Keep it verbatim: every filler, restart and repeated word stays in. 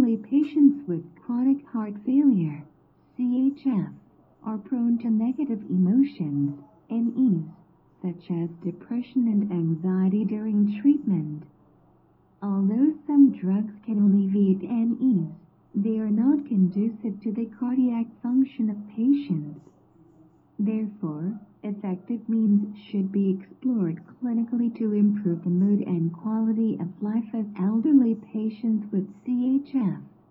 elderly patients with chronic heart failure, C H F, are prone to negative emotions, N Es, such as depression and anxiety during treatment. Although some drugs can alleviate N Es, they are not conducive to the cardiac function of patients. Therefore, effective means should be explored clinically to improve the mood and quality of life of elderly patients with C H F.